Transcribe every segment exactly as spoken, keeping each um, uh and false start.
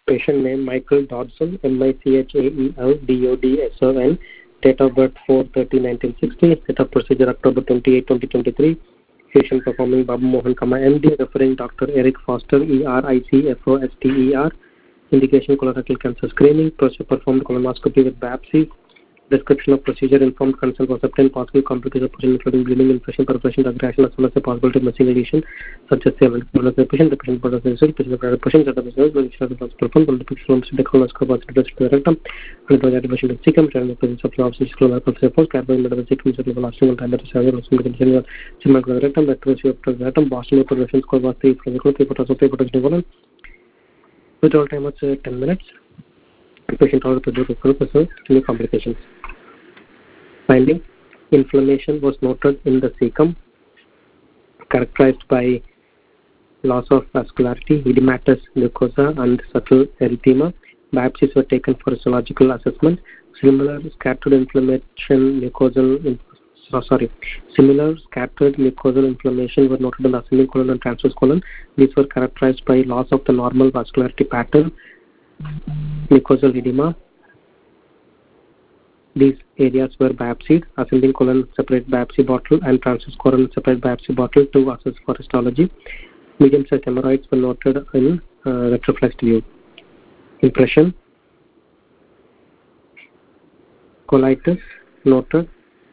Patient name Michael Dodson, M I C H A E L D O D S O N. Date of birth four thirty nineteen sixty. Date of procedure October twenty-eighth twenty twenty-three. Patient performing Babu Mohan, M D. Referring Doctor Eric Foster, E R I C F O S T E R. Indication colorectal cancer screening. Procedure performed colonoscopy with biopsy. Description of procedure. Informed consent was obtained. Possible complications including bleeding, infection, perforation, aggression, as well as a possibility of missing lesion, such as the patient, the patient brought us result, patient brought patient at the result, the patient was performed, the patient was the colonoscope was addressed to the rectum, and the patient was secum, and the presence of obvious colonoscope support, carbon medical secum, the lasting time that is several of some condition, similar to the rectum, that was your rectum, Boston progression score was three for the group, paper was okay, potential with all time was ten minutes. The patient ordered to do the group result, any complications. Finding inflammation was noted in the cecum, characterized by loss of vascularity, edematous mucosa, and subtle erythema. Biopsies were taken for histological assessment. Similar scattered inflammation, mucosal, oh, sorry, similar scattered mucosal inflammation were noted in the ascending colon and transverse colon. These were characterized by loss of the normal vascularity pattern, mucosal edema. These areas were biopsied, ascending colon separate biopsy bottle and transverse colon separate biopsy bottle to assess for histology. Medium-sized hemorrhoids were noted in uh, retroflexed view. Impression. Colitis noted,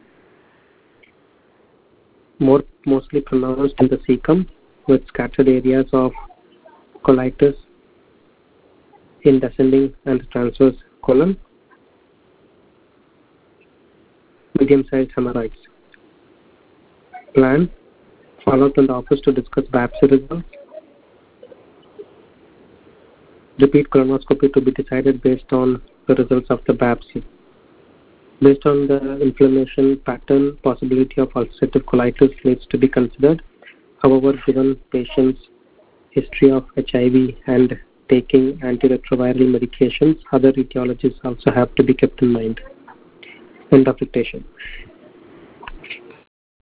more mostly pronounced in the cecum, with scattered areas of colitis in descending and transverse colon. Medium-sized hemorrhoids. Plan. Follow-up in the office to discuss biopsy results. Repeat colonoscopy to be decided based on the results of the biopsy. Based on the inflammation pattern, possibility of ulcerative colitis needs to be considered. However, given patient's history of H I V and taking antiretroviral medications, other etiologies also have to be kept in mind. End of dictation.